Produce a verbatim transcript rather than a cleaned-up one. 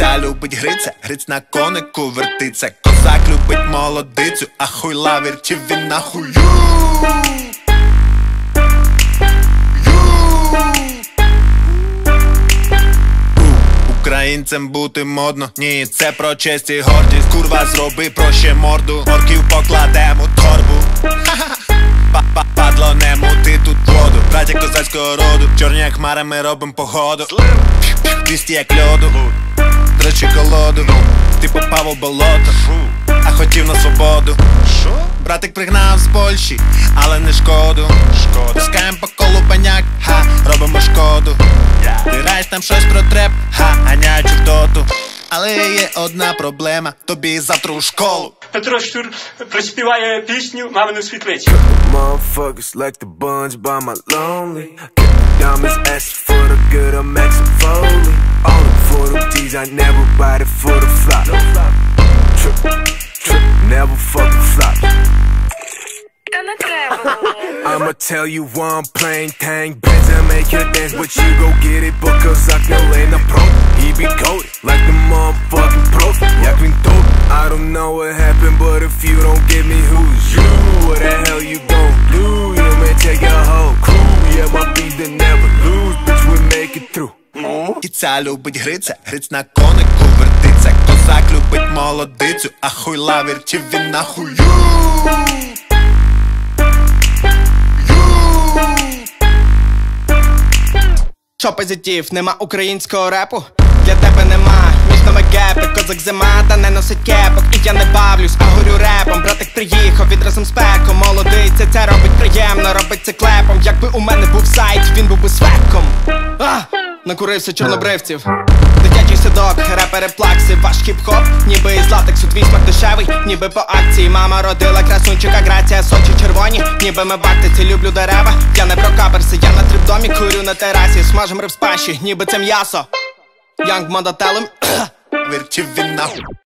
Киця любить гриця, гриць на конику вертиться. Козак любить молодицю, а хуйла вертів він на хую. Українцем бути модно, ні, це про честь і гордість. Курва, зроби проще морду, орків покладем у торбу. Падло, не мути тут воду, браття козацького роду. Чорні як хмари, ми робим погоду. Двісті як льоду, тричі колоду. Ти попав у болото, а хотів на свободу. Братик пригнав з Польщі, але не шкоду. Пускаєм по колу баняк, ха, робимо шкоду. Ти раєш там щось про треп, ха, ганяючи в доту. Але є одна проблема, тобі завтра у школу. Петро Щур проспіває пісню «Мамину світлицю». Motherfuckers like the buns by my lonely. Get the diamonds, ask for the good, I'm Maxim Foley. All for them G's, I never buy it for the flop. Trip, trip, never fucking flop. I'ma tell you one plain thing, bands that make you dance, but you go get it because I can lay the pro. He be goated like the motherfucking pro. Як він dope, I don't know what happened, but if you don't get me, who's you? What the hell you gon' do? You may take your whole crew. Yeah, my beat they never lose, bitch, we make it through. Киця любить гриця, гриць на конику вертиться. Козак любить молодицю, а хуйла вертів він на хую. Що позитив, нема українського репу? Для тебе нема, між нами гепи. Козак зима, та не носить кепок. І я не бавлюсь, а горю репом. Братик приїхав відразом з пеком. Молодиця, це робить приємно, робить це клепом. Якби у мене був сайт, він був би свеком. А, накурився чорнобривців. Дитячий садок, репери плакси, ваш хіп-хоп, ніби із латексу, твій смак дешевий, ніби по акції. Мама родила красунчика, грація, сочі червоні, ніби ми бактиці, люблю дерева. Я не про каперси, я на трипдомі, курю на терасі, смажем риб з пащі, ніби це м'ясо. Янг Модателем вертів він на